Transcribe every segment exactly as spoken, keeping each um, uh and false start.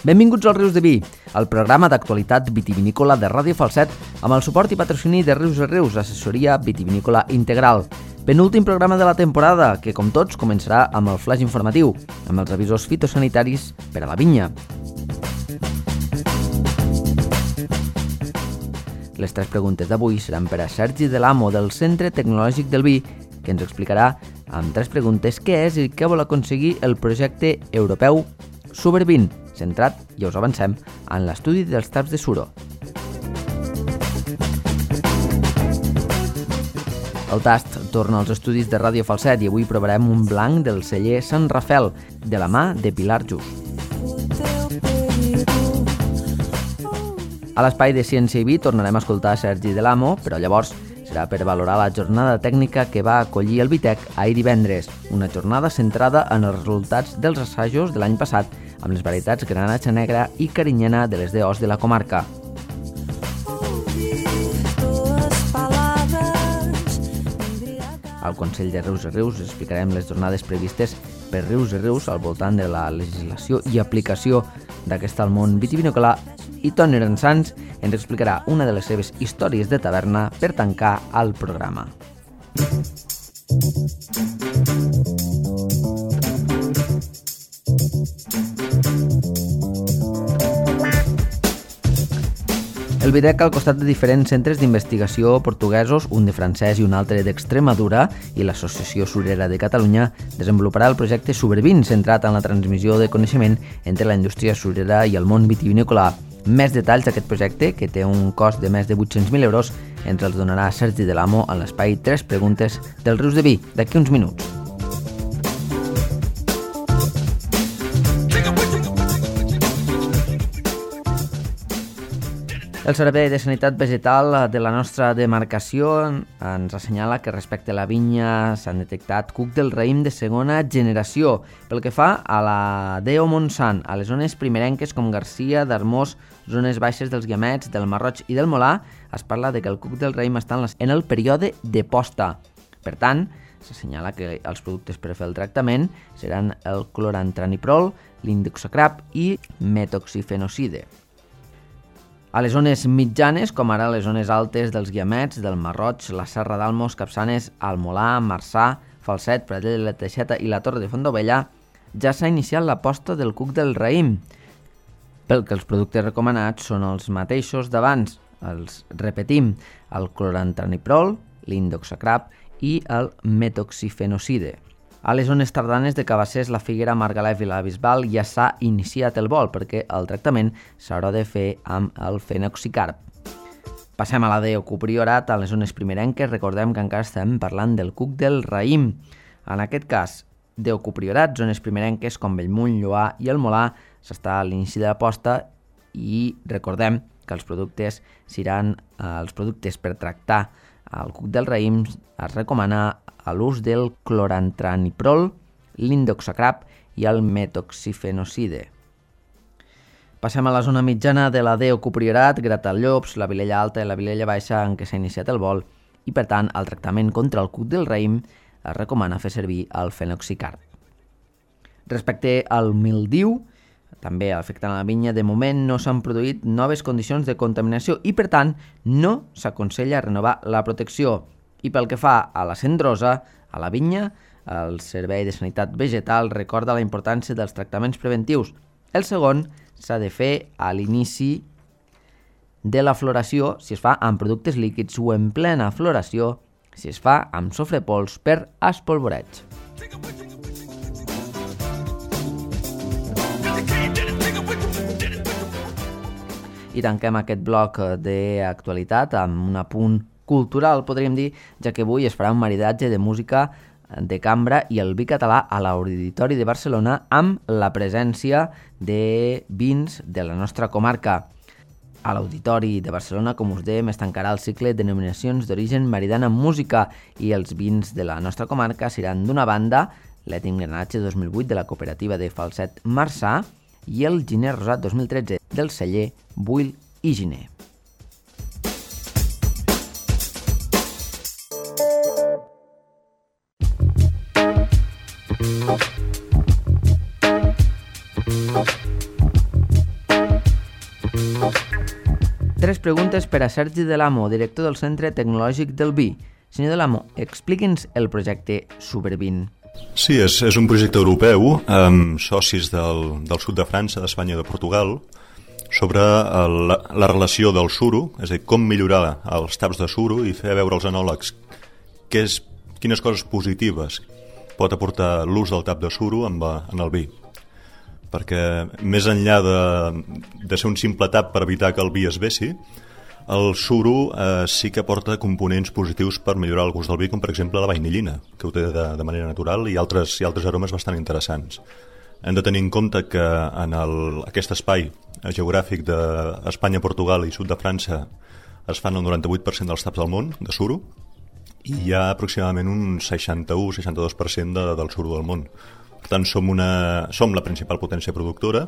Benvinguts als Rius de Vi, el programa d'actualitat vitivinícola de Ràdio Falset amb el suport i patrocini de Rius de Rius, assessoria vitivinícola integral. Penúltim programa de la temporada, que com tots començarà amb el flash informatiu, amb els avisos fitosanitaris per a la vinya. Les tres preguntes d'avui seran per a Sergi de l'Amo del Centre Tecnològic del Vi, que ens explicarà amb tres preguntes què és i què vol aconseguir el projecte europeu Subervin, centrat, ja us avancem, en l'estudi dels taps de suro. El tast torna als estudis de Ràdio Falset i avui provarem un blanc del celler Sant Rafel, de la mà de Pilar Just. A l'espai de Ciència i Vi tornarem a escoltar Sergi de l'Amo, però llavors serà per valorar la jornada tècnica que va acollir el Vitec ahir divendres, una jornada centrada en els resultats dels assajos de l'any passat amb les varietats Granatxa Negra i Carinyena de les D Os de la comarca. Al Consell de Rius de Rius explicarem les jornades previstes per Rius de Rius al voltant de la legislació i aplicació d'aquesta al món vitivinícola i Toni Rensans ens explicarà una de les seves històries de taverna per tancar el programa. El Vitec, al costat de diferents centres d'investigació portuguesos, un de francès i un altre d'Extremadura, i l'Associació Surera de Catalunya, desenvoluparà el projecte Subervin, centrat en la transmissió de coneixement entre la indústria surera i el món vitivinícola. Més detalls d'aquest projecte, que té un cost de més de vuit-cents mil euros, ens els donarà Sergi de l'Amo en l'espai tres preguntes dels Rius de Vi, d'aquí uns minuts. El Servei de Sanitat Vegetal de la nostra demarcació ens assenyala que respecte a la vinya s'han detectat cuc del raïm de segona generació. Pel que fa a la D O Montsant, a les zones primerenques com Garcia, d'Armós, zones baixes dels Guiamets, del Marroig i del Molà, es parla de que el cuc del raïm està en el període de posta. Per tant, s'assenyala que els productes per fer el tractament seran el clorantraniliprol, l'indoxacrap i metoxifenocide. A les zones mitjanes, com ara les zones altes dels Guiamets, del Marroig, la Serra d'Almos, Capçanes, el Molà, Marçà, Falset, Pradell de la Teixeta i la Torre de Fontdovella, ja s'ha iniciat la posta del cuc del raïm, pel que els productes recomanats són els mateixos d'abans. Els repetim, el clorantraniliprol, l'indoxacrap i el metoxifenocide. A les zones tardanes de Cabassers, la Figuera, Margalef i la Bisbal ja s'ha iniciat el vol perquè el tractament s'haurà de fer amb el fenoxicarp. Passem a la D O Cupriorat, a les zones primerenques, recordem que encara estem parlant del cuc del raïm. En aquest cas, D O Cupriorat, zones primerenques com Bellmunt, Lloar i el Molà, s'està a l'inici de la posta i recordem que els productes seran eh, els productes per tractar el cuc del raïm es recomana a l'ús del clorantraniliprol, l'indoxacrap i el metoxifenocide. Passem a la zona mitjana de la D O Cupriorat, Gratallops, la Vilella Alta i la Vilella Baixa en què s'ha iniciat el vol i, per tant, el tractament contra el cuc del raïm es recomana fer servir el fenoxicarp. Respecte al mildiu, també afectant la vinya, de moment no s'han produït noves condicions de contaminació i, per tant, no s'aconsella renovar la protecció. I pel que fa a la cendrosa, a la vinya, el Servei de Sanitat Vegetal recorda la importància dels tractaments preventius. El segon s'ha de fer a l'inici de la floració, si es fa amb productes líquids, o en plena floració, si es fa amb sofrepols per espolvoreig. I tanquem aquest bloc d'actualitat amb un apunt cultural, podríem dir, ja que avui es farà un maridatge de música de cambra i el vi català a l'Auditori de Barcelona amb la presència de vins de la nostra comarca. A l'Auditori de Barcelona, com us dèiem, es tancarà el cicle de denominacions d'origen maridana en música i els vins de la nostra comarca seran d'una banda l'Ètim Granatge dos mil vuit de la cooperativa de Falset Marçà i el Giner Rosat dos mil tretze del celler Buil i Giner. preguntes per a Sergi Delamo, director del Centre Tecnològic del Vi. Senyor Delamo, expliqui'ns el projecte Supervin. Sí, és, és un projecte europeu amb socis del, del sud de França, d'Espanya i de Portugal sobre el, la, la relació del suro, és a dir, com millorar els taps de suro i fer veure als enòlegs què és, quines coses positives pot aportar l'ús del tap de suro en, en el vi. Perquè més enllà de, de ser un simple tap per evitar que el vi es vessi, el suro eh, sí que aporta components positius per millorar el gust del vi, com per exemple la vainillina, que ho té de, de manera natural, i altres, i altres aromes bastant interessants. Hem de tenir en compte que en el, aquest espai geogràfic d'Espanya, Portugal i sud de França es fan el noranta-vuit per cent dels taps del món de suro, i hi ha aproximadament un seixanta-u a seixanta-dos per cent de, del suro del món. Per tant, som, una, som la principal potència productora,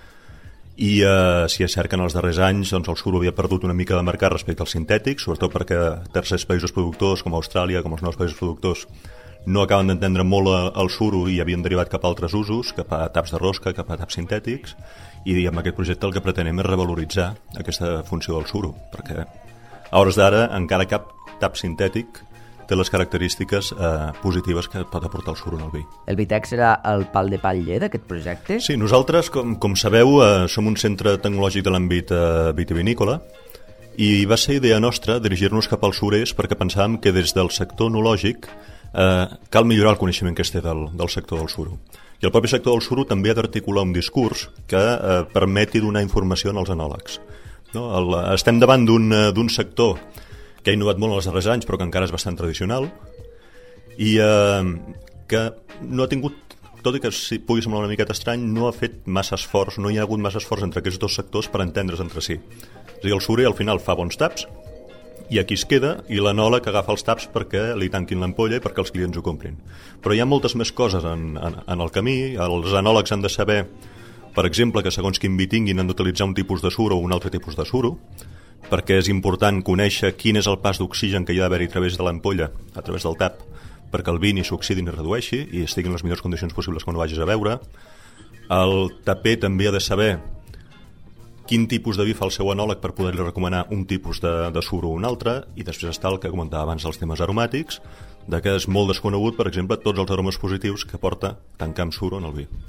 i eh, si és cert que en els darrers anys doncs, el suro havia perdut una mica de mercat respecte als sintètics, sobretot perquè tercers països productors com Austràlia, com els nous països productors, no acaben d'entendre molt el suro i havien derivat cap a altres usos, cap a taps de rosca, cap a taps sintètics, i amb aquest projecte el que pretenem és revaloritzar aquesta funció del suro, perquè a hores d'ara encara cap tap sintètic té les característiques eh, positives que pot aportar el suro en el vi. El Vitex serà el pal de paller d'aquest projecte? Sí, nosaltres, com, com sabeu, eh, som un centre tecnològic de l'àmbit eh, vitivinícola, i va ser idea nostra dirigir-nos cap als surers perquè pensàvem que des del sector enològic eh, cal millorar el coneixement que es té del, del sector del suro. I el propi sector del suro també ha d'articular un discurs que eh, permeti donar informació als enòlegs. No? El, estem davant d'un, d'un sector que ha innovat molt en els darrers anys, però que encara és bastant tradicional, i eh, que no ha tingut, tot i que si pugui semblar una miqueta estrany, no ha fet massa esforç, no hi ha hagut massa esforç entre aquests dos sectors per entendre's entre si. És a dir, el surer al final fa bons taps, i aquí es queda, i l'enòleg agafa els taps perquè li tanquin l'ampolla i perquè els clients ho comprin. Però hi ha moltes més coses en, en, en el camí. Els enòlegs han de saber, per exemple, que segons quin vi tinguin han d'utilitzar un tipus de suro o un altre tipus de suro, perquè és important conèixer quin és el pas d'oxigen que hi ha d'haver-hi a través de l'ampolla, a través del tap, perquè el vi ni s'oxidi ni redueixi i estigui en les millors condicions possibles quan ho vagis a beure. El taper també ha de saber quin tipus de vi fa el seu enòleg per poder-li recomanar un tipus de, de suro o un altre, i després està el que comentava abans, els temes aromàtics, de que és molt desconegut, per exemple, tots els aromes positius que porta tancar amb suro en el vi.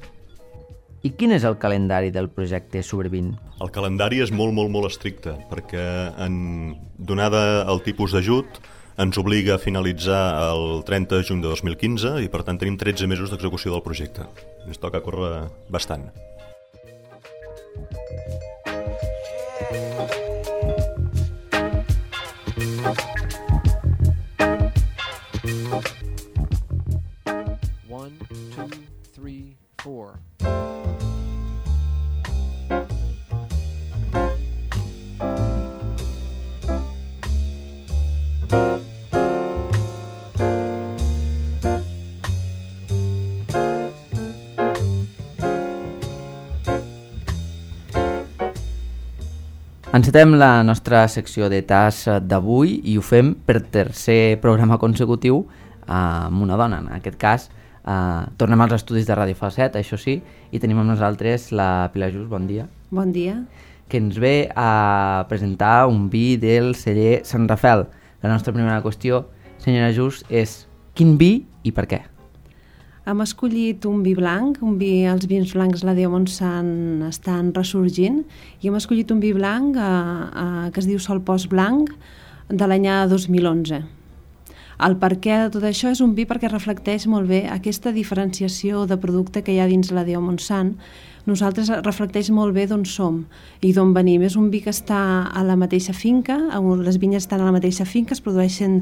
I quin és el calendari del projecte Supervin? El calendari és molt, molt, molt estricte, perquè en, donada el tipus d'ajut ens obliga a finalitzar el trenta de juny de dos mil quinze i per tant tenim tretze mesos d'execució del projecte. Ens toca córrer bastant. One, two, three, four. Encetem la nostra secció de tas d'avui i ho fem per tercer programa consecutiu amb una dona. En aquest cas, eh, tornem als estudis de Ràdio Falset, això sí, i tenim amb nosaltres la Pilar Just, bon dia. Bon dia. Que ens ve a presentar un vi del celler Sant Rafel. La nostra primera qüestió, senyora Just, és quin vi i per què? Hem escollit un vi blanc, un vi, els vins blancs la Déu Montsant estan ressorgint, i hem escollit un vi blanc eh, eh, que es diu Sol Post Blanc, de l'anyada dos mil onze. El per què de tot això és un vi perquè reflecteix molt bé aquesta diferenciació de producte que hi ha dins la Déu Montsant. Nosaltres reflecteix molt bé d'on som i d'on venim. És un vi que està a la mateixa finca, les vinyes estan a la mateixa finca, es produeixen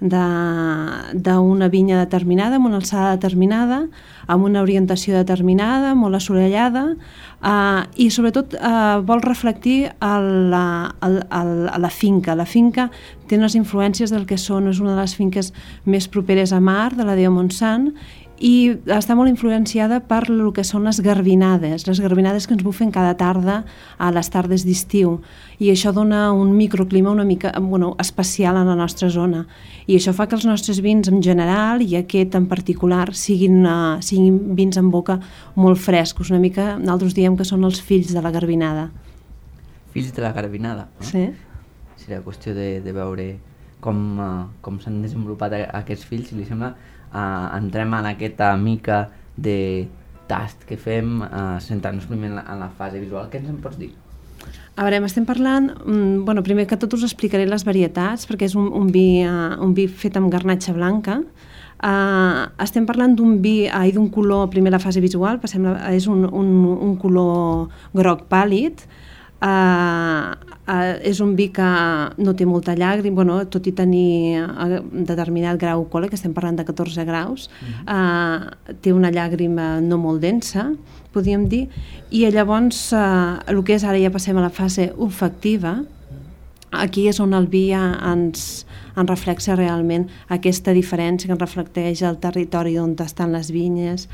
d'una vinya determinada, amb una alçada determinada, amb una orientació determinada, molt assolellada, eh, i sobretot eh, vol reflectir el, el, el, la finca. La finca té unes influències del que són, és una de les finques més properes a mar, de la Déu Montsant, i està molt influenciada per el que són les garbinades, les garbinades que ens bufen cada tarda a les tardes d'estiu, i això dona un microclima una mica bueno, especial a la nostra zona, i això fa que els nostres vins en general i aquest en particular siguin, uh, siguin vins en boca molt frescos, una mica, nosaltres diem que són els fills de la garbinada. fills de la garbinada. No? Sí. Seria qüestió de, de veure com, uh, com s'han desenvolupat a, aquests fills. Si li sembla, uh, entrem en aquesta mica de tast que fem, uh, centrant-nos primer en la, en la fase visual. Què ens en pots dir? A veure, estem parlant, mm, bueno, primer que tot us explicaré les varietats, perquè és un, un, vi, uh, un vi fet amb garnatxa blanca. Uh, estem parlant d'un vi uh, i d'un color, primer la fase visual, passem la, és un, un, un color groc pàl·lid. Uh, uh, és un vi que no té molta llàgrima, bueno, tot i tenir uh, determinat grau alcohòlic, estem parlant de catorze graus, uh, té una llàgrima no molt densa, podríem dir, i llavors uh, el que és ara ja passem a la fase olfactiva. Aquí és on el vi ens, ens reflexa realment aquesta diferència que ens reflecteix el territori on estan les vinyes.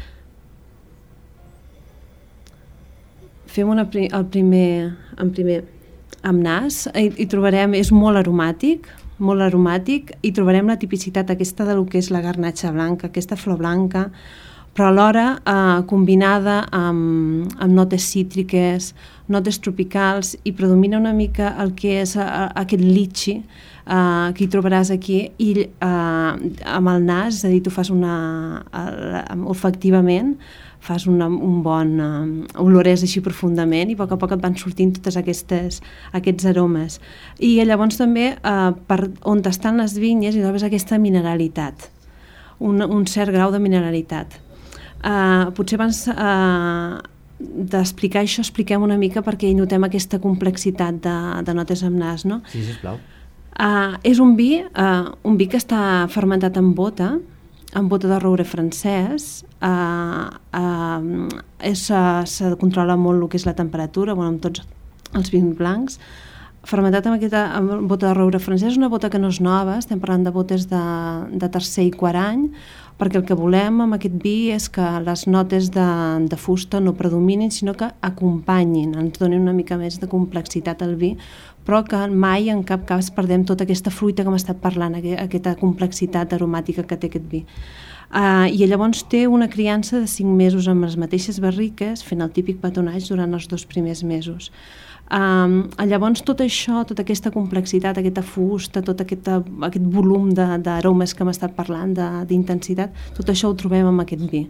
Fem una, el primer, en primer amb nas i, i trobarem, és molt aromàtic, molt aromàtic i trobarem la tipicitat aquesta de lo que és la garnatxa blanca, aquesta flor blanca, però alhora eh, combinada amb, amb notes cítriques, notes tropicals i predomina una mica el que és a, a, aquest litxi eh, que hi trobaràs aquí i eh, amb el nas, és a dir, tu fas una, uh, olfactivament, fas una, un bon uh, olorès així profundament i a poc a poc et van sortint totes aquestes, aquests aromes. I llavors també uh, per on estan les vinyes hi trobes aquesta mineralitat, un, un cert grau de mineralitat. Uh, potser abans uh, d'explicar això expliquem una mica perquè hi notem aquesta complexitat de, de notes amb nas, no? Sí, sisplau. Uh, és un vi, uh, un vi que està fermentat en bota, amb bota de roure francès, uh, uh, és, uh, se controla molt el que és la temperatura, bueno, amb tots els vins blancs, fermentat amb aquesta amb bota de roure francès, és una bota que no és nova, estem parlant de botes de, de tercer i quart any, perquè el que volem amb aquest vi és que les notes de, de fusta no predominin, sinó que acompanyin, ens donin una mica més de complexitat al vi, però que mai en cap cas perdem tota aquesta fruita que hem estat parlant, aquesta complexitat aromàtica que té aquest vi. Uh, I llavors té una criança de cinc mesos amb les mateixes barriques, fent el típic petonatge durant els dos primers mesos. Um, llavors tot això, tota aquesta complexitat, aquesta fusta, tot aquest, aquest volum d'aromes que hem estat parlant, d'intensitat, tot això ho trobem amb aquest vi.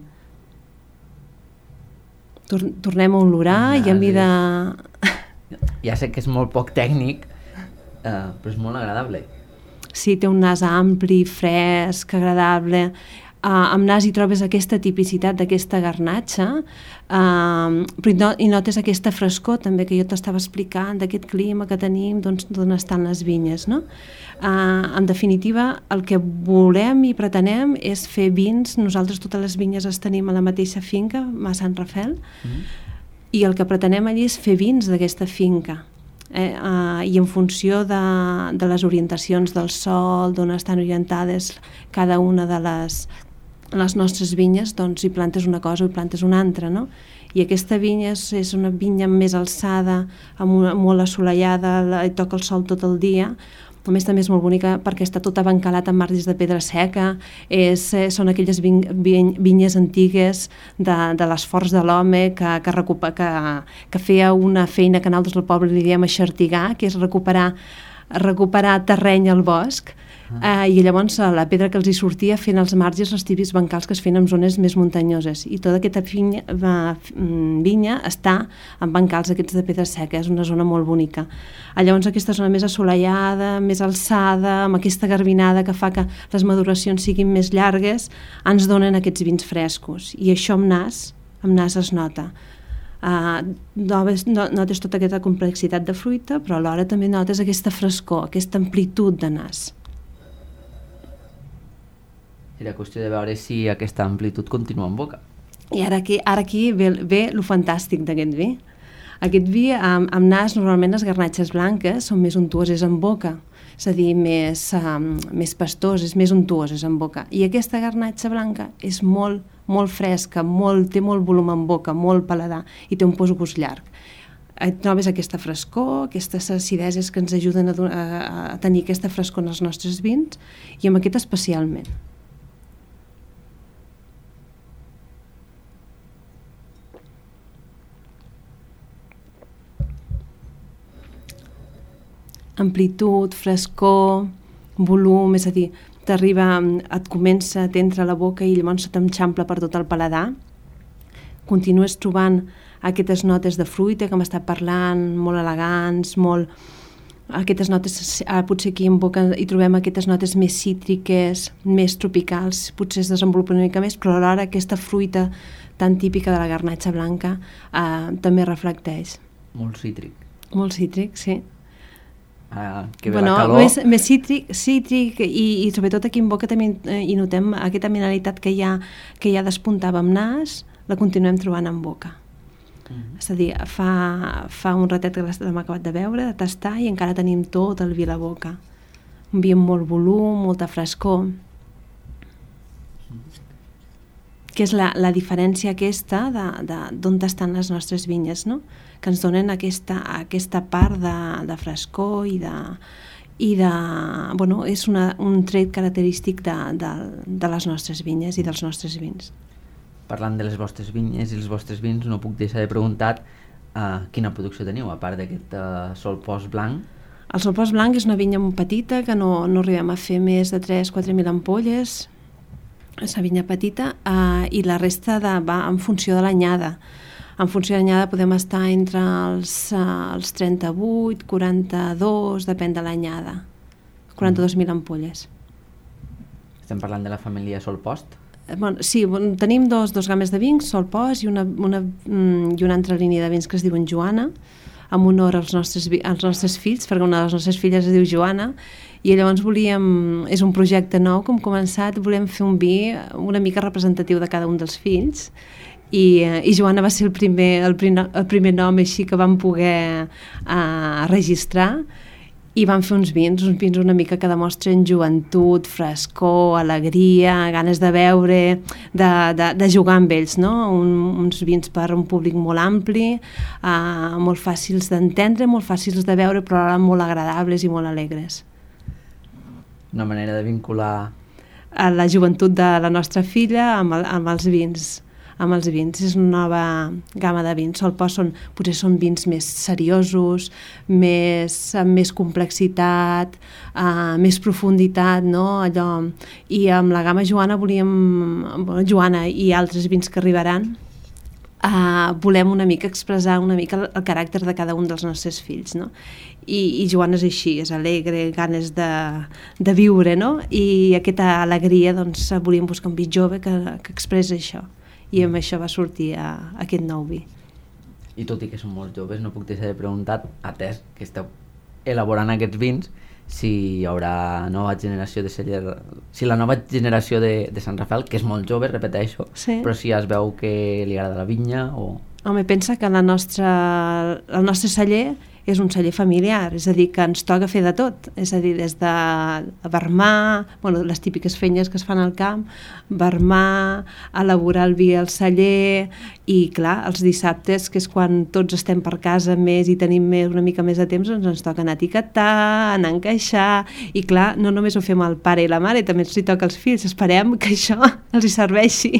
Tor tornem a olorar i a mi de... Ja sé que és molt poc tècnic, uh, però és molt agradable. Sí, té un nas ampli, fresc, agradable. Uh, amb nas hi trobes aquesta tipicitat d'aquesta garnatxa, uh, però no, i notes aquesta frescor també que jo t'estava explicant, d'aquest clima que tenim, doncs d'on estan les vinyes, no? Uh, en definitiva, el que volem i pretenem és fer vins. Nosaltres totes les vinyes les tenim a la mateixa finca, a Sant Rafel, mm-hmm. i el que pretenem allí és fer vins d'aquesta finca. Eh, uh, i en funció de, de les orientacions del sol, d'on estan orientades cada una de les, les nostres vinyes, doncs hi plantes una cosa o hi plantes una altra, no? I aquesta vinya és, és una vinya més alçada, amb una, molt assolellada, la, i toca el sol tot el dia. A més, també és molt bonica perquè està tot abancalat amb marges de pedra seca, és, eh, són aquelles vin, vin, vinyes antigues de, de l'esforç de l'home que, que, que, que feia una feina que nosaltres al poble li diem eixartigar, que és recuperar, recuperar terreny al bosc, ah. eh, i llavors la pedra que els hi sortia fent els marges, els típics bancals que es feien en zones més muntanyoses, i tota aquesta vinya, vinya està en bancals aquests de pedra seca, és una zona molt bonica. Llavors aquesta zona més assolellada, més alçada, amb aquesta garbinada que fa que les maduracions siguin més llargues, ens donen aquests vins frescos, i això amb nas, amb nas es nota. Uh, notes, notes tota aquesta complexitat de fruita, però alhora també notes aquesta frescor, aquesta amplitud de nas. Era qüestió de veure si aquesta amplitud continua en boca. I ara aquí, ara aquí ve, ve lo fantàstic d'aquest vi. Aquest vi, amb, amb nas, normalment les garnatxes blanques són més untuoses en boca, és a dir, més, um, més pastoses, més untuoses en boca. I aquesta garnatxa blanca és molt, molt fresca, molt, té molt volum en boca, molt paladar, i té un postgust llarg. Et trobes aquesta frescor, aquestes acideses que ens ajuden a, a, a tenir aquesta frescor en els nostres vins, i amb aquest especialment. amplitud, frescor, volum, és a dir, t'arriba, et comença, t'entra a la boca i llavors se t'enxampla per tot el paladar. Continues trobant aquestes notes de fruita que hem estat parlant, molt elegants, molt... Aquestes notes, potser aquí en boca hi trobem aquestes notes més cítriques, més tropicals, potser es desenvolupen una mica més, però alhora aquesta fruita tan típica de la garnatxa blanca eh, també reflecteix. Molt cítric. Molt cítric, sí. Ah, que ve bueno, la calor. Més, més cítric, cítric i, i sobretot aquí en boca també eh, hi notem aquesta mineralitat que ja, que ja despuntava amb nas, la continuem trobant en boca. Mm-hmm. És a dir, fa, fa un ratet que l'hem acabat de veure, de tastar, i encara tenim tot el vi a la boca. Un vi amb molt volum, molta frescor. Mm-hmm. Que és la, la diferència aquesta d'on estan les nostres vinyes, no? Que ens donen aquesta, aquesta part de, de frescor i de... i de, bueno, és una, un tret característic de, de, de les nostres vinyes i dels nostres vins. Parlant de les vostres vinyes i els vostres vins, no puc deixar de preguntar uh, quina producció teniu, a part d'aquest uh, Solpost blanc. El Solpost blanc és una vinya molt petita, que no, no arribem a fer més de tres a quatre mil ampolles. És una vinya petita, uh, i la resta de, va en funció de l'anyada. En funció de l'anyada podem estar entre els, uh, els trenta-vuit, quaranta-dos, depèn de l'anyada. quaranta-dos mil ampolles. Estem parlant de la família Solpost? Bueno, sí, bon, tenim dos, dos games de vins, Solpost i una, una, mm, i una altra línia de vins que es diuen Joana, en honor als nostres, als nostres fills, perquè una de les nostres filles es diu Joana, i llavors volíem, és un projecte nou que hem començat, volem fer un vi una mica representatiu de cada un dels fills, i, i Joana va ser el primer, el, primer, el primer nom així que vam poder uh, registrar, i van fer uns vins, uns vins una mica que demostren joventut, frescor, alegria, ganes de beure, de, de, de jugar amb ells, no? Un, uns vins per un públic molt ampli, uh, molt fàcils d'entendre, molt fàcils de beure, però alhora molt agradables i molt alegres. Una manera de vincular a la joventut de la nostra filla amb, el, amb els vins. amb els vins, és una nova gamma de vins. Solpost són, potser són vins més seriosos, més, amb més complexitat, uh, més profunditat, no? Allò. I amb la gamma Joana volíem, bueno, Joana i altres vins que arribaran, uh, volem una mica expressar una mica el, el caràcter de cada un dels nostres fills, no? I, i Joana és així, és alegre, ganes de, de viure, no? I aquesta alegria, doncs, volíem buscar un vi jove que, que expressa això. I amb això va sortir a, a aquest nou vi. I tot i que són molt joves, no puc deixar de preguntar, atès que esteu elaborant aquests vins, si hi haurà nova generació de celler, si la nova generació de, de Sant Rafael, que és molt jove, repeteixo, sí, però si ja es veu que li agrada la vinya o... Home, pensa que la nostra, el nostre celler és un celler familiar, és a dir, que ens toca fer de tot, és a dir, des de vermar, bueno, les típiques feines que es fan al camp, vermar, elaborar el vi al celler, i clar, els dissabtes, que és quan tots estem per casa més i tenim més, una mica més de temps, doncs ens toca anar a etiquetar, anar a encaixar, i clar, no només ho fem al pare i la mare, també ens hi toca als fills, esperem que això els hi serveixi.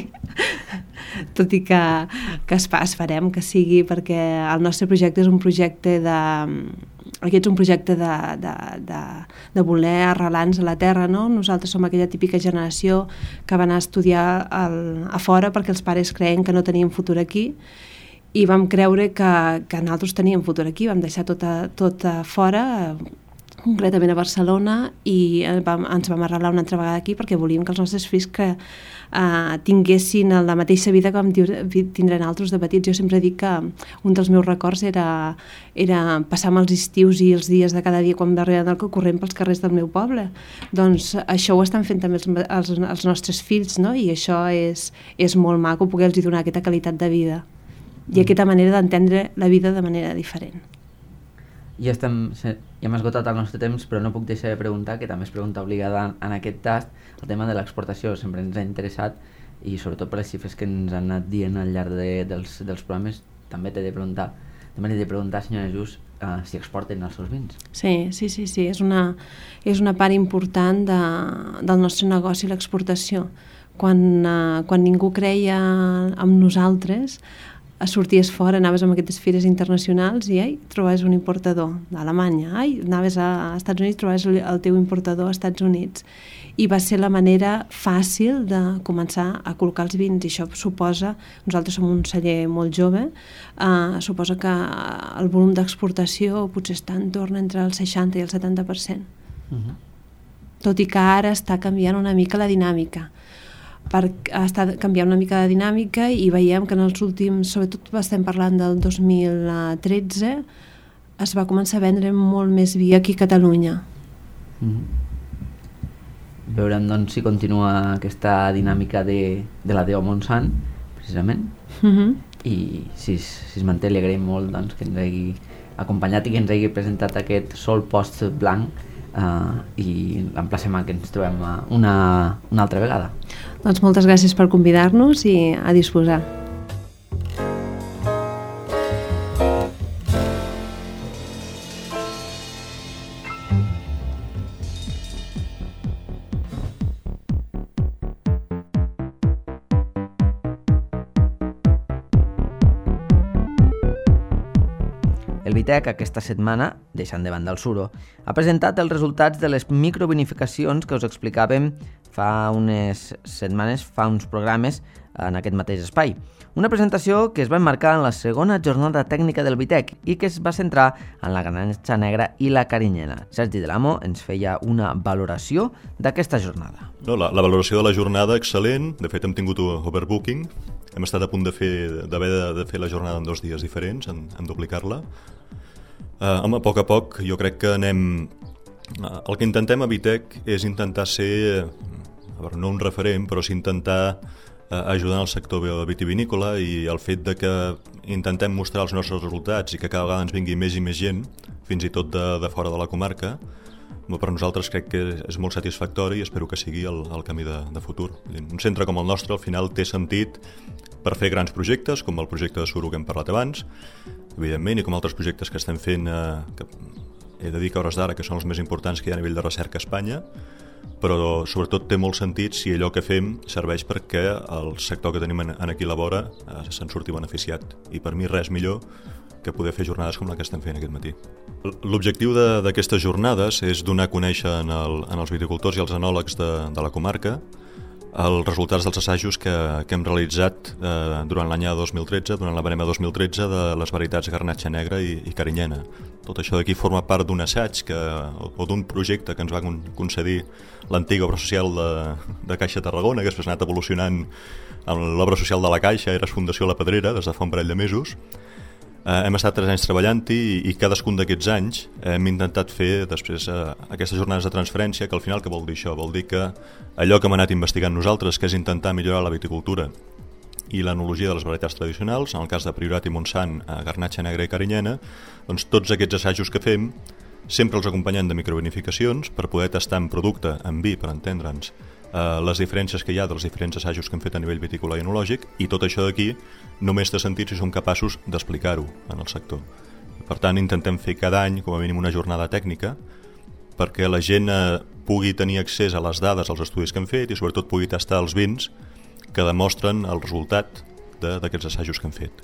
Tot i que, que es fa, es farem que sigui, perquè el nostre projecte és un projecte de... Aquest és un projecte de, de, de, de voler arrelar-nos a la terra, no? Nosaltres som aquella típica generació que va anar a estudiar al, a fora perquè els pares creien que no teníem futur aquí, i vam creure que, que nosaltres teníem futur aquí, vam deixar tot a, tot a fora, concretament a Barcelona, i vam, ens vam arreglar una altra vegada aquí perquè volíem que els nostres fills que Uh, tinguessin la mateixa vida que vam tindre altres de petits. Jo sempre dic que un dels meus records era, era passar amb els estius i els dies de cada dia quan darrere del corrent pels carrers del meu poble. Doncs això ho estan fent també els, els, els nostres fills, no? I això és, és molt maco poder-los donar aquesta qualitat de vida i aquesta manera d'entendre la vida de manera diferent. Ja, estem, ja hem esgotat el nostre temps, però no puc deixar de preguntar, que també és pregunta obligada en aquest tast, el tema de l'exportació sempre ens ha interessat, i sobretot per les xifres que ens han anat dient al llarg de, dels, dels programes, també t'he de preguntar, també t'he de preguntar, senyora Just, uh, si exporten els seus vins. Sí, sí, sí, sí. És una, és una part important de, del nostre negoci, l'exportació. Quan, uh, quan ningú creia en nosaltres, sorties fora, anaves a aquestes fires internacionals i ai, trobaves un importador d'Alemanya, ai, anaves a Estats Units, trobaves el teu importador als Estats Units. I va ser la manera fàcil de començar a col·locar els vins, i això suposa, nosaltres som un celler molt jove, eh, suposa que el volum d'exportació potser està entorn entre el seixanta i el setanta per cent. Uh-huh. Tot i que ara està canviant una mica la dinàmica. Per, està canviant una mica de dinàmica i veiem que en els últims, sobretot estem parlant del dos mil tretze, es va començar a vendre molt més vi aquí a Catalunya. Mm-hmm. Veurem doncs si continua aquesta dinàmica de, de la Deo Montsant, precisament, mm-hmm. i si, si es manté, li agraïm molt doncs, que ens hagi acompanyat i que ens hagi presentat aquest Sol Post blanc, Uh, i l'emplacem a que ens trobem una, una altra vegada. Doncs moltes gràcies per convidar-nos i a disposar. El Vitec aquesta setmana, deixant de banda el suro, ha presentat els resultats de les microvinificacions que us explicàvem fa unes setmanes, fa uns programes en aquest mateix espai. Una presentació que es va emmarcar en la segona jornada tècnica del Vitec i que es va centrar en la Garnatxa Negra i la Carinyena. Sergi de l'Amo ens feia una valoració d'aquesta jornada. No, la, la valoració de la jornada, excel·lent. De fet, hem tingut overbooking. Hem estat a punt de fer, d'haver de, de fer la jornada en dos dies diferents, en, en duplicar-la. Uh, home, a poc a poc, jo crec que anem... Uh, el que intentem a Vitec és intentar ser, a veure, no un referent, però sí intentar uh, ajudar el sector vitivinícola, i el fet de que intentem mostrar els nostres resultats i que cada vegada ens vingui més i més gent, fins i tot de, de fora de la comarca, per nosaltres crec que és molt satisfactori i espero que sigui el, el camí de, de futur. Un centre com el nostre al final té sentit per fer grans projectes, com el projecte de suro que hem parlat abans, evidentment, i com altres projectes que estem fent, eh, que he de dir que a hores d'ara que són els més importants que hi ha a nivell de recerca a Espanya, però sobretot té molt sentit si allò que fem serveix perquè el sector que tenim en, en aquí a la vora eh, se'n surti beneficiat. I per mi res millor que poder fer jornades com la que estem fent aquest matí. L'objectiu d'aquestes jornades és donar a conèixer en, el, en els viticultors i els enòlegs de, de la comarca els resultats dels assajos que, que hem realitzat eh, durant l'any dos mil tretze, durant la barema dos mil tretze, de les varietats Garnatxa Negra i, i Carinyena. Tot això d'aquí forma part d'un assaig que, o, o d'un projecte que ens va concedir l'antiga obra social de, de Caixa Tarragona, que després ha anat evolucionant amb l'obra social de la Caixa, eres Fundació La Pedrera, des de fa un parell de mesos. Eh, hem estat tres anys treballant-hi i, i cadascun d'aquests anys hem intentat fer després eh, aquestes jornades de transferència, que al final què vol dir això? Vol dir que allò que hem anat investigant nosaltres, que és intentar millorar la viticultura i l'enologia de les varietats tradicionals, en el cas de Priorat i Montsant, eh, Garnatxa Negra i Carinyena, doncs tots aquests assajos que fem sempre els acompanyem de microvinificacions per poder tastar en producte, en vi, per entendre'ns, Uh, les diferències que hi ha dels diferents assajos que hem fet a nivell vitícola i enològic, i tot això d'aquí només té sentit si som capaços d'explicar-ho en el sector. Per tant, intentem fer cada any com a mínim una jornada tècnica perquè la gent uh, pugui tenir accés a les dades, als estudis que hem fet, i sobretot pugui tastar els vins que demostren el resultat d'aquests assajos que hem fet.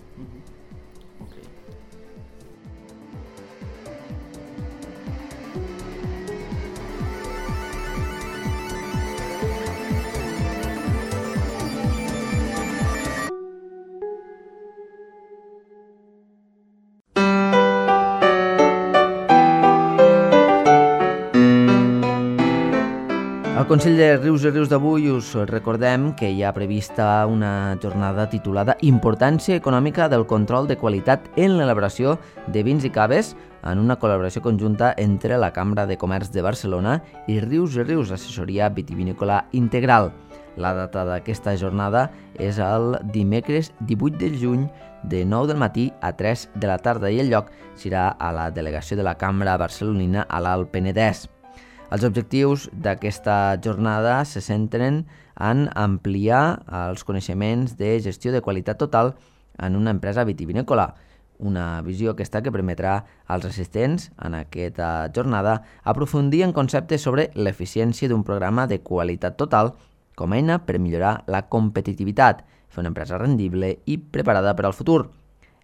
Al Consell de Rius i Rius d'avui us recordem que hi ha prevista una jornada titulada Importància econòmica del control de qualitat en l'elaboració de vins i caves, en una col·laboració conjunta entre la Cambra de Comerç de Barcelona i Rius i Rius, assessoria vitivinícola integral. La data d'aquesta jornada és el dimecres divuit de juny de nou del matí a tres de la tarda i el lloc serà a la delegació de la Cambra barcelonina a l'Alt Penedès. Els objectius d'aquesta jornada se centren en ampliar els coneixements de gestió de qualitat total en una empresa vitivinícola, una visió aquesta que permetrà als assistents en aquesta jornada aprofundir en conceptes sobre l'eficiència d'un programa de qualitat total com a eina per millorar la competitivitat, fer una empresa rendible i preparada per al futur.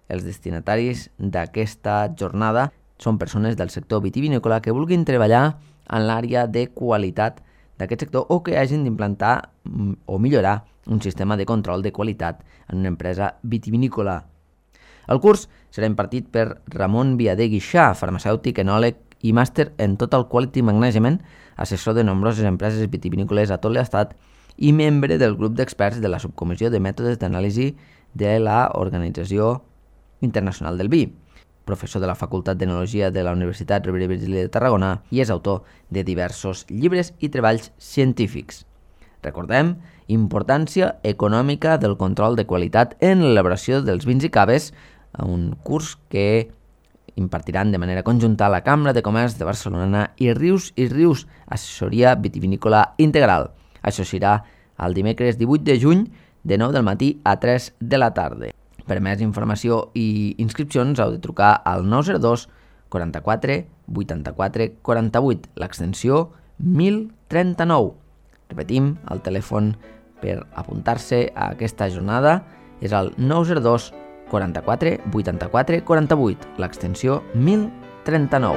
Els destinataris d'aquesta jornada són persones del sector vitivinícola que vulguin treballar en l'àrea de qualitat d'aquest sector o que hagin d'implantar o millorar un sistema de control de qualitat en una empresa vitivinícola. El curs serà impartit per Ramon Viader Guixà, farmacèutic, enòleg i màster en Total Quality Management, assessor de nombroses empreses vitivinícoles a tot l'estat i membre del grup d'experts de la subcomissió de mètodes d'anàlisi de la Organització Internacional del Vi, professor de la Facultat d'Enologia de la Universitat Rovira i Virgili de Tarragona i és autor de diversos llibres i treballs científics. Recordem, importància econòmica del control de qualitat en l'elaboració dels vins i caves, un curs que impartiran de manera conjunta la Cambra de Comerç de Barcelona i Rius i Rius, assessoria vitivinícola integral. Això serà el dimecres divuit de juny de nou del matí a tres de la tarda. Per més informació i inscripcions heu de trucar al nou zero dos quaranta-quatre vuitanta-quatre quaranta-vuit, l'extensió mil trenta-nou. Repetim, el telèfon per apuntar-se a aquesta jornada és el nou zero dos quaranta-quatre vuitanta-quatre quaranta-vuit, l'extensió mil trenta-nou.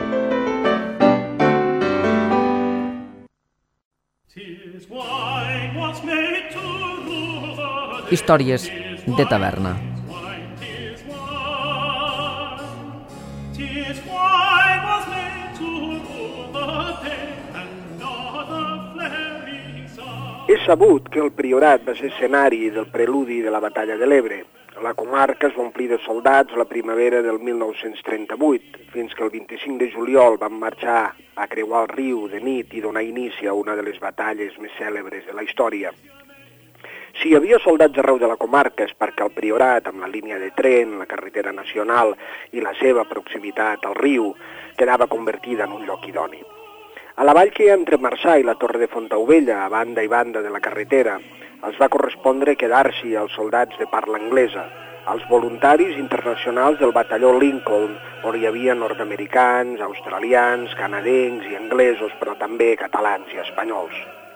Històries de taverna. És sabut que el Priorat va ser escenari del preludi de la batalla de l'Ebre. La comarca es va omplir de soldats la primavera del mil nou-cents trenta-vuit, fins que el vint-i-cinc de juliol van marxar a creuar el riu de nit i donar inici a una de les batalles més cèlebres de la història. Si hi havia soldats arreu de la comarca és perquè el Priorat, amb la línia de tren, la carretera nacional i la seva proximitat al riu, quedava convertida en un lloc idoni. A la vall que hi ha entre Marçà i la Torre de Fontaubella, a banda i banda de la carretera, els va correspondre quedar-s'hi als soldats de parla anglesa, als voluntaris internacionals del batalló Lincoln, on hi havia nord-americans, australians, canadencs i anglesos, però també catalans i espanyols.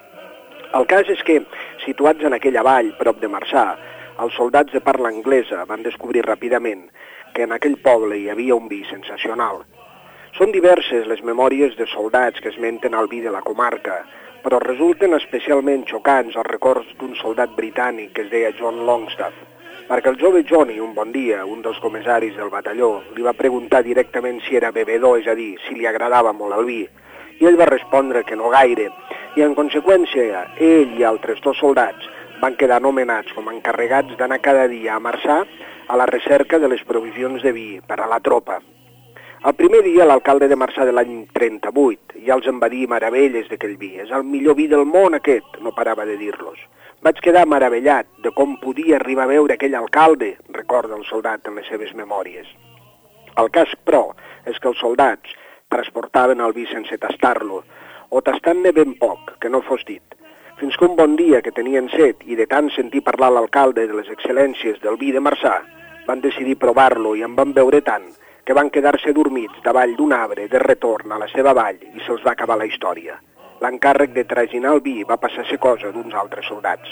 El cas és que, situats en aquella vall, prop de Marçà, els soldats de parla anglesa van descobrir ràpidament que en aquell poble hi havia un vi sensacional. Són diverses les memòries de soldats que esmenten el vi de la comarca, però resulten especialment xocants els records d'un soldat britànic que es deia John Longstaff, perquè el jove Johnny, un bon dia, un dels comissaris del batalló, li va preguntar directament si era bevedor, és a dir, si li agradava molt el vi, i ell va respondre que no gaire, i en conseqüència ell i altres dos soldats van quedar nomenats com a encarregats d'anar cada dia a Marçà a la recerca de les provisions de vi per a la tropa. El primer dia l'alcalde de Marçà de l'any trenta-vuit ja els en va dir meravelles d'aquell vi. És el millor vi del món aquest, no parava de dir-los. Vaig quedar meravellat de com podia arribar a veure aquell alcalde, recorda el soldat en les seves memòries. El cas, però, és que els soldats transportaven el vi sense tastar-lo, o tastant-ne ben poc, que no fos dit. Fins que un bon dia que tenien set i de tant sentir parlar l'alcalde de les excel·lències del vi de Marçà, van decidir provar-lo i en van beure tant que van quedar-se dormits davall d'un arbre de retorn a la seva vall i se'ls va acabar la història. L'encàrrec de traginar el vi va passar a ser cosa d'uns altres soldats.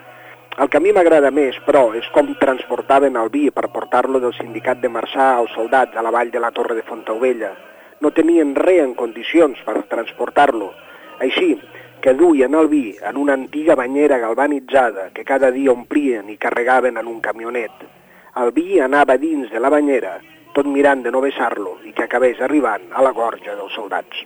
El que a mi m'agrada més, però, és com transportaven el vi per portar-lo del sindicat de Marçà als soldats a la vall de la Torre de Fontaubella. No tenien res en condicions per transportar-lo. Així que duien el vi en una antiga banyera galvanitzada que cada dia omplien i carregaven en un camionet. El vi anava dins de la banyera, tot mirant de no vessar-lo i que acabés arribant a la gorja dels soldats.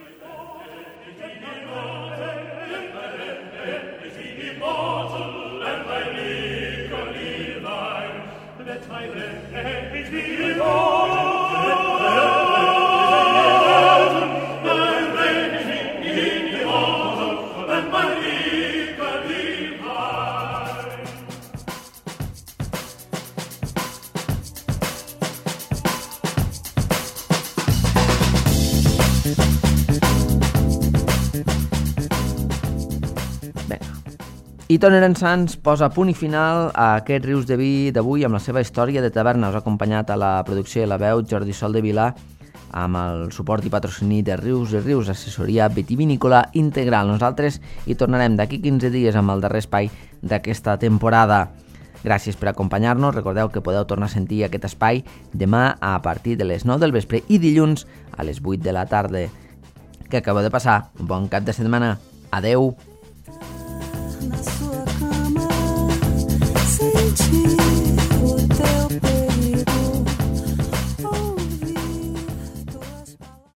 I Toner en Sants posa punt i final a aquest Rius de Vi d'avui amb la seva història de taverna. Us ha acompanyat a la producció i la veu Jordi Sol de Vilà amb el suport i patrocini de Rius i Rius, assessoria vitivinícola integral. Nosaltres hi tornarem d'aquí quinze dies amb el darrer espai d'aquesta temporada. Gràcies per acompanyar-nos. Recordeu que podeu tornar a sentir aquest espai demà a partir de les nou del vespre i dilluns a les vuit de la tarda. Que acaba de passar un bon cap de setmana. Adeu!